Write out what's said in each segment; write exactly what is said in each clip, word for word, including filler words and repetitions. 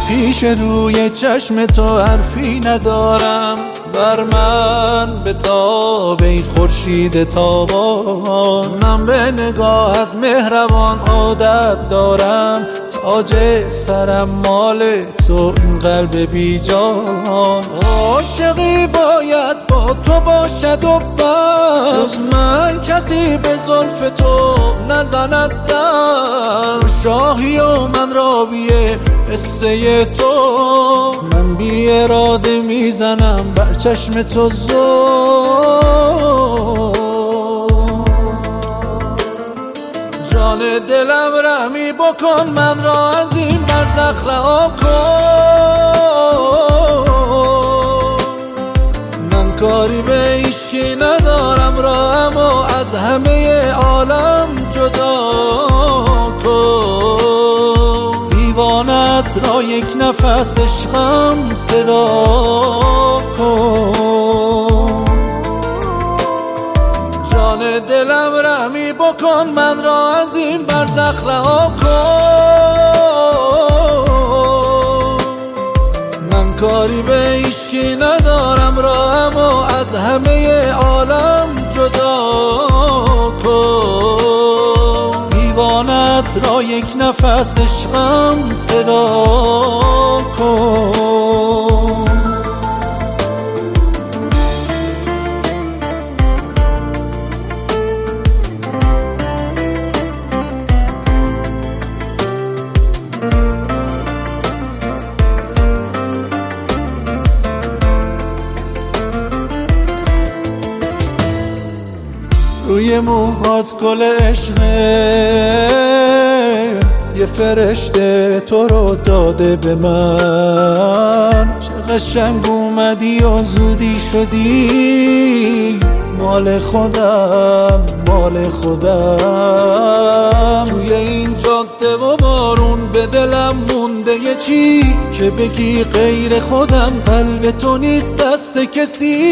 پیش روی چشم تو حرفی ندارم، بر من به تاب ای خورشید تابان. من به نگاهت مهربان عادت دارم، تاج سرم مال تو این قلب بی جان. عاشقی باید با تو باشد و بس، من کسی به زلف تو نزند دم. شاهی و من راویه قصه تو، من بی اراده میزنم بر چشم تو زور. جان دلم رحمی بکن، من را از این برزخ رها کن. من کاری به هیچکی ندارم، راهم و از همه عالم جدا کن. دیوانت را یک نفس عشقم صدا کن. جان دلم رحمی بکن، من را از این برزخ رها کن. من کاری به هیچکی ندارم، راهم و از همه عالم جدا کن. دیوانت را یک نفس عشقم صدا کن. روی موهات گل عشقه، یه فرشته تو رو داده به من. چه قشنگ اومدی و زودی شدی، مال خودم مال خودم. توی این جاده و بارون به دلم مونده یه چی، که بگی غیر خودم قلب تو نیست دست کسی.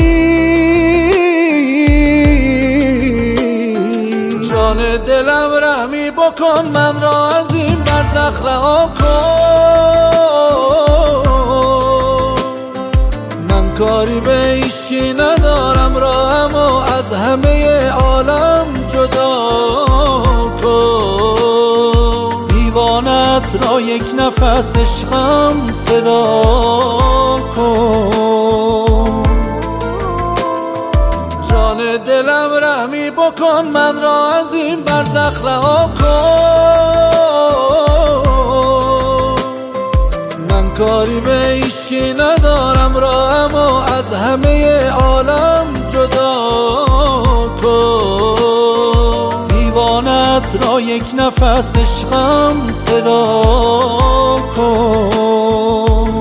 جان دلم رحمی بکن، من را از این برزخ رها کن. من کاری به هیچکی ندارم، راهم و از همه عالم جدا کن. دیوانت را یک نفس عشقم صدا کن. جان دلم رحمی بکن، من را از این برزخ رها کن. من کاری به هیچکی ندارم، راهم و از همه عالم جدا کن. دیوانت را یک نفس عشقم صدا کن.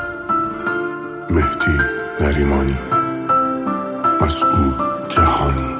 مهدی نریمانی، مسعود جهانی.